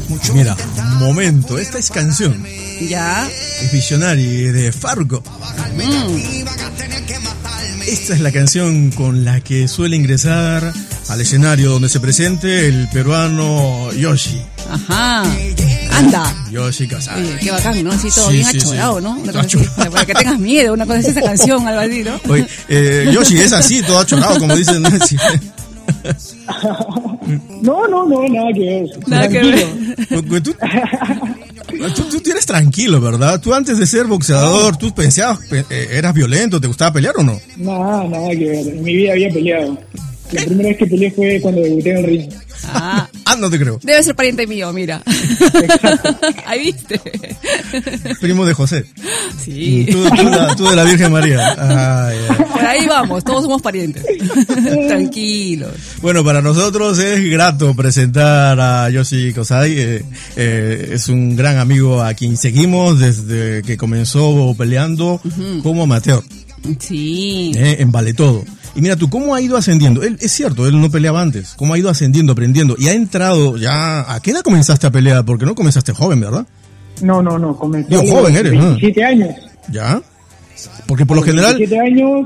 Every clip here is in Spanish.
Mira, momento, esta es canción. Ya. Es Visionary de Fargo. Esta es la canción con la que suele ingresar al escenario donde se presente el peruano Yoshi. Ajá. Anda. Yoshi Kasai. Oye, qué bacán, ¿no? Así todo Sí, bien sí, achorado, sí. ¿no? Una cosa así, para que tengas miedo, una cosa así, esa canción, algo así, ¿no? Oye, Yoshi es así, todo achorado, como dicen. Sí. No, nada que ver. Nada que Tranquilo. ver. Tú eres tranquilo, ¿verdad? Tú antes de ser boxeador, tú pensabas, ¿eras violento? ¿Te gustaba pelear o no? Nada que ver. En mi vida había peleado. La primera vez que peleé fue cuando debuté en el ring. No te creo. Debe ser pariente mío, mira. Exacto. Ahí viste. Primo de José. Sí. Tú de la Virgen María. Ay. Por ahí vamos, todos somos parientes. Tranquilos. Bueno, para nosotros es grato presentar a Yoshi Kasai. Es un gran amigo a quien seguimos desde que comenzó peleando como amateur. Sí. En Vale Todo. Y mira tú, ¿cómo ha ido ascendiendo? Es cierto, él no peleaba antes. ¿Cómo ha ido ascendiendo, aprendiendo? Y ha entrado ya... ¿A qué edad comenzaste a pelear? Porque no comenzaste joven, ¿verdad? No. Comencé Yo, joven eres, 27 años. ¿Ya? Porque por lo general... 27 años,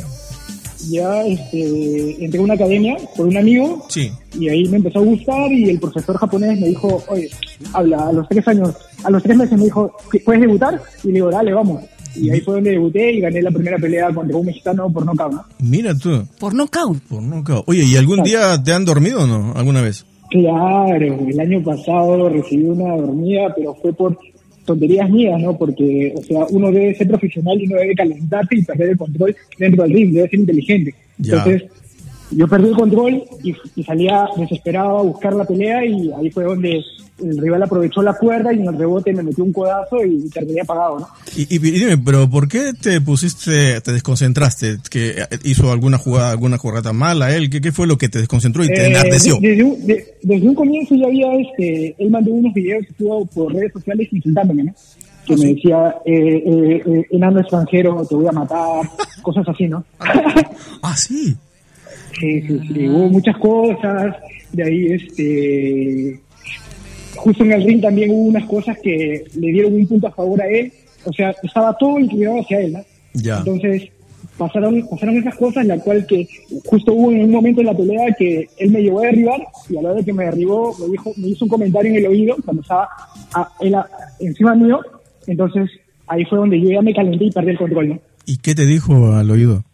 ya entré a una academia por un amigo. Sí. Y ahí me empezó a gustar y el profesor japonés me dijo, oye, habla, a los 3 meses me dijo, ¿puedes debutar? Y le digo, dale, vamos. Y ahí fue donde debuté y gané la primera pelea contra un mexicano por nocaut, ¿no? Mira tú. Por nocaut. Oye, ¿y algún día te han dormido o no? ¿Alguna vez? Claro, el año pasado recibí una dormida, pero fue por tonterías mías, ¿no? Porque, o sea, uno debe ser profesional y no debe calentarse y perder el control dentro del ring, debe ser inteligente. Ya. Entonces, yo perdí el control y salía desesperado a buscar la pelea y ahí fue donde el rival aprovechó la cuerda y en el rebote me metió un codazo y terminé apagado, ¿no? Y dime, pero ¿por qué te desconcentraste? ¿Que hizo alguna jugada mala él? ¿Qué fue lo que te desconcentró y te enardeció? Desde un comienzo ya había, él mandó unos videos que estuvo por redes sociales insultándome, ¿no? Que me decía, enano extranjero, te voy a matar, cosas así, ¿no? Sí. Sí, hubo muchas cosas, de ahí, justo en el ring también hubo unas cosas que le dieron un punto a favor a él, o sea, estaba todo inclinado hacia él, ¿no? Ya. Entonces, pasaron esas cosas, la cual que justo hubo en un momento en la pelea que él me llevó a derribar, y a la hora de que me derribó, me hizo un comentario en el oído, cuando estaba él encima mío, entonces ahí fue donde yo ya me calenté y perdí el control, ¿no? ¿Y qué te dijo al oído?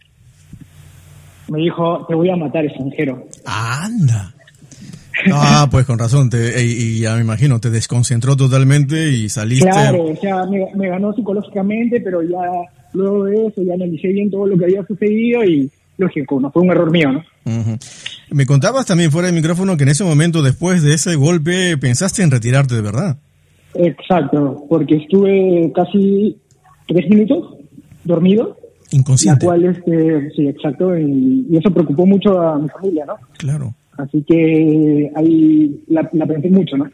Me dijo, te voy a matar, extranjero. ¡Anda! Pues con razón, y ya me imagino, te desconcentró totalmente y saliste... Claro, o sea, me ganó psicológicamente, pero ya luego de eso ya analicé bien todo lo que había sucedido y lógico, no fue un error mío, ¿no? Uh-huh. Me contabas también fuera del micrófono que en ese momento, después de ese golpe, pensaste en retirarte, ¿de verdad? Exacto, porque estuve casi 3 minutos dormido. Inconsciente. La cual, sí, exacto, y eso preocupó mucho a mi familia, ¿no? Claro. Así que ahí la pensé mucho, ¿no?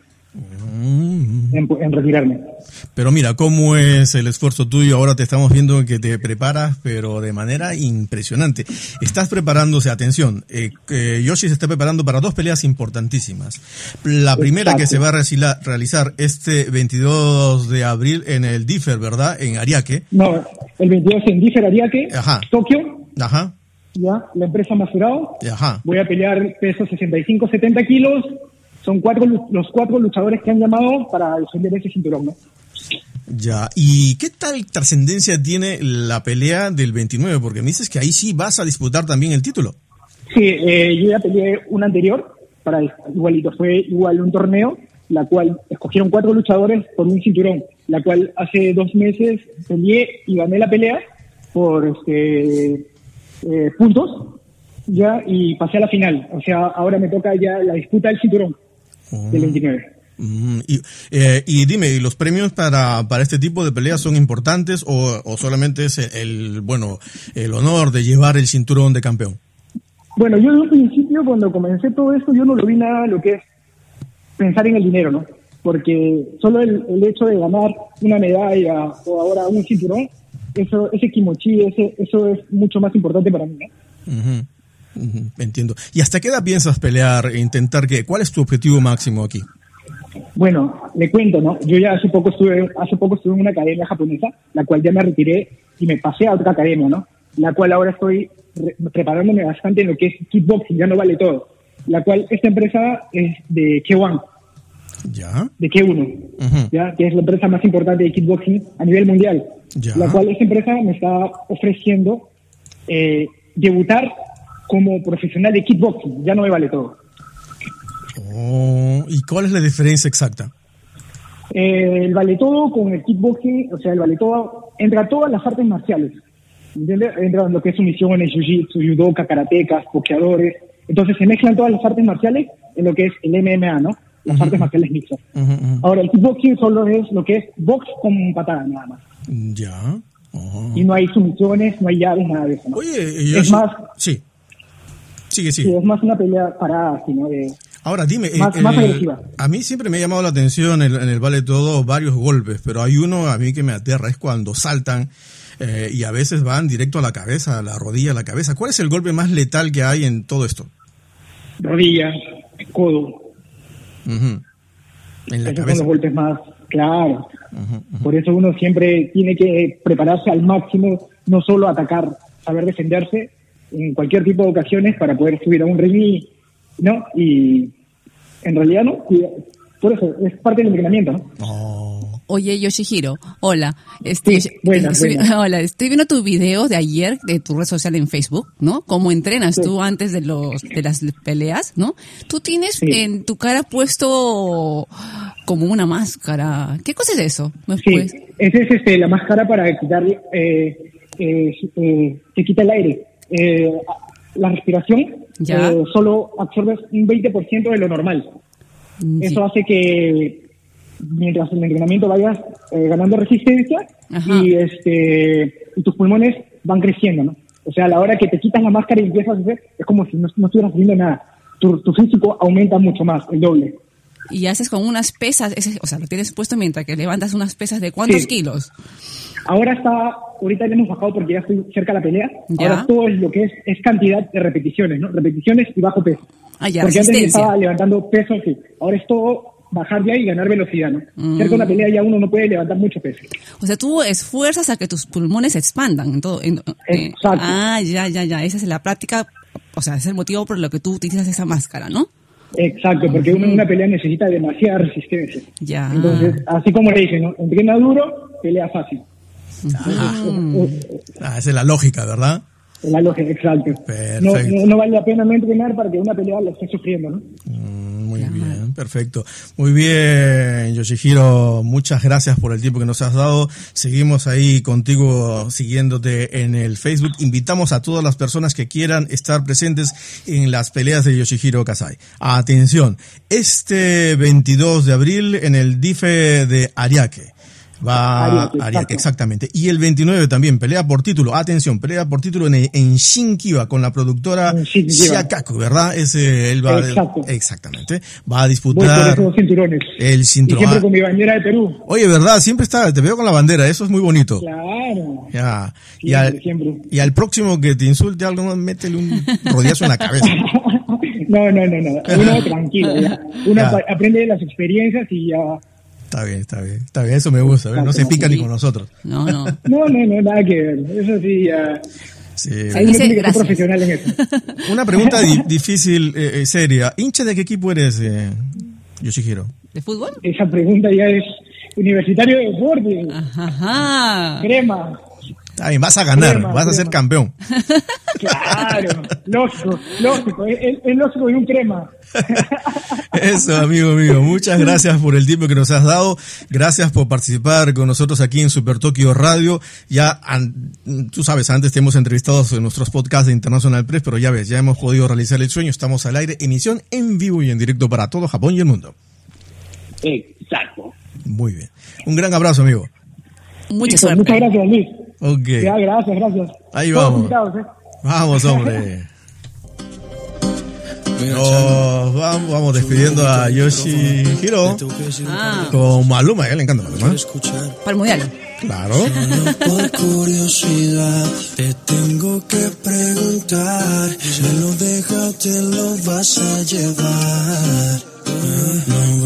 En retirarme. Pero mira, ¿cómo es el esfuerzo tuyo? Ahora te estamos viendo que te preparas, pero de manera impresionante. Estás preparándose, atención, Yoshi se está preparando para 2 peleas importantísimas. La primera que se va a realizar este 22 de abril en el DIFER, ¿verdad? En Ariake. No, el 22 en DIFER Ariake, Tokio. Ajá. Ya, la empresa Masurao. Ajá. Voy a pelear peso 65-70 kilos. Son los 4 luchadores que han llamado para defender ese cinturón, ¿no? Ya, ¿y qué tal trascendencia tiene la pelea del 29? Porque me dices que ahí sí vas a disputar también el título. Sí, yo ya peleé una anterior, fue igual un torneo, la cual escogieron 4 luchadores por un cinturón, la cual hace 2 meses peleé y gané la pelea por puntos, ya, y pasé a la final. O sea, ahora me toca ya la disputa del cinturón del 29. Y dime, ¿y los premios para este tipo de peleas son importantes o solamente es el honor de llevar el cinturón de campeón? Bueno, yo desde un principio, cuando comencé todo esto, yo no lo vi nada lo que es pensar en el dinero, ¿no? Porque solo el hecho de ganar una medalla o ahora un cinturón, ese kimochi, eso es mucho más importante para mí, ¿no? Entiendo. ¿Y hasta qué edad piensas pelear e intentar qué? ¿Cuál es tu objetivo máximo aquí? Bueno, le cuento, ¿no? Yo ya hace poco estuve en una academia japonesa, la cual ya me retiré y me pasé a otra academia, ¿no? La cual ahora estoy preparándome bastante en lo que es kickboxing, ya no vale todo. La cual, esta empresa es de K1, Ya. de K1, Ujú. ¿ya? Que es la empresa más importante de kickboxing a nivel mundial. Ya. La cual esta empresa me está ofreciendo debutar como profesional de kickboxing, ya no me vale todo. Oh, ¿y cuál es la diferencia exacta? El vale todo con el kickboxing, o sea, el vale todo entra todas las artes marciales. ¿Entiendes? Entra lo que es sumisiones, jiu-jitsu, judoka, karatecas, boxeadores. Entonces se mezclan todas las artes marciales en lo que es el MMA, ¿no? Las artes marciales mixtas. Ahora, el kickboxing solo es lo que es box con patada, nada más. Ya. Oh. Y no hay sumisiones, no hay llaves, nada de eso, ¿no? Oye, yo Es más, sí. Sigue. sí, es más una pelea parada, así, ¿no? Ahora dime, Más agresiva. a mí siempre me ha llamado la atención en el vale todo varios golpes, pero hay uno a mí que me aterra, es cuando saltan y a veces van directo a la cabeza, a la rodilla, a la cabeza. ¿Cuál es el golpe más letal que hay en todo esto? Rodilla, codo. Ujú. En la Esos son cabeza. los golpes más claros. Ujú. Por eso uno siempre tiene que prepararse al máximo, no solo atacar, saber defenderse en cualquier tipo de ocasiones para poder subir a un ring, ¿no? Y en realidad, ¿no? Por eso, es parte del entrenamiento, ¿no? Oh. Oye, Yoshihiro, hola. Sí, buenas. Hola, estoy viendo tu video de ayer de tu red social en Facebook, ¿no? Cómo entrenas Sí. tú antes de las peleas, ¿no? Tú tienes Sí. en tu cara puesto como una máscara. ¿Qué cosa es eso? ¿Me Sí, puedes- esa es la máscara para quitarle, que quita el aire. La respiración Ya. solo absorbes un 20% de lo normal. Sí. Eso hace que mientras en el entrenamiento vayas ganando resistencia Ajá. y tus pulmones van creciendo, ¿no? O sea, a la hora que te quitas la máscara y empiezas a hacer, es como si no estuvieras haciendo nada. Tu físico aumenta mucho más, el doble. Y haces con unas pesas, o sea, lo tienes puesto mientras que levantas unas pesas de ¿cuántos Sí. kilos? Ahorita le hemos bajado porque ya estoy cerca de la pelea. Ya. Ahora todo es lo que es cantidad de repeticiones, ¿no? Repeticiones y bajo peso. Ah, ya, Porque antes resistencia. estaba levantando peso, sí. Ahora es todo bajar ya y ganar velocidad, ¿no? Cerca de una pelea ya uno no puede levantar mucho peso. O sea, tú esfuerzas a que tus pulmones se expandan en todo. Exacto. Ya. Esa es la práctica, o sea, es el motivo por lo que tú utilizas esa máscara, ¿no? Exacto, porque uno en una pelea necesita demasiada resistencia. Ya. Entonces, así como le dicen, ¿no? Entrena duro, pelea fácil. Esa es la lógica, ¿verdad? Es la lógica, exacto. Perfecto. No vale la pena no entrenar para que una pelea la esté sufriendo, ¿no? Muy bien, perfecto. Muy bien, Yoshihiro, muchas gracias por el tiempo que nos has dado. Seguimos ahí contigo, siguiéndote en el Facebook. Invitamos a todas las personas que quieran estar presentes en las peleas de Yoshihiro Kasai. Atención, este 22 de abril en el DIFE de Ariake. Ariake, exactamente. Y el 29 también, pelea por título. Atención, pelea por título en Shinkiba con la productora Shiakaku, ¿verdad? Él va exactamente. Va a disputar esos cinturones. El cinturón. Y siempre con mi bandera de Perú. Oye, ¿verdad? Siempre te veo con la bandera, eso es muy bonito. Claro. Ya. Siempre. Y al próximo que te insulte algo, métele un rodillazo en la cabeza. No. Uno tranquilo, ya. Uno aprende de las experiencias y ya. Está bien, eso me gusta, ¿ves? No se pica ni con nosotros. No, nada que ver, eso sí, ya. Sí. Hay uno tiene que ser profesional en eso. Una pregunta difícil, seria. ¿Hincha de qué equipo eres, Yoshihiro? ¿De fútbol? Esa pregunta ya es universitario de deporte. Ajá. Crema. Está bien, vas a ganar, vas a ser campeón. Claro, lógico, es lógico y un crema. Eso, amigo mío, muchas gracias por el tiempo que nos has dado, gracias por participar con nosotros aquí en Super Tokio Radio. Ya, tú sabes, antes te hemos entrevistado en nuestros podcasts de International Press, pero ya ves, ya hemos podido realizar el sueño, estamos al aire, emisión en vivo y en directo para todo Japón y el mundo. Exacto. Muy bien, un gran abrazo, amigo. Mucha suerte. Muchas gracias, Luis. Ok. Ya, gracias. Ahí vamos. Invitados, Vamos, hombre. Vamos despidiendo a Yoshihiro con Maluma, a él le encanta Maluma. Para el mundial. Claro. Por curiosidad te tengo que preguntar, me lo dejas, te lo vas a llevar.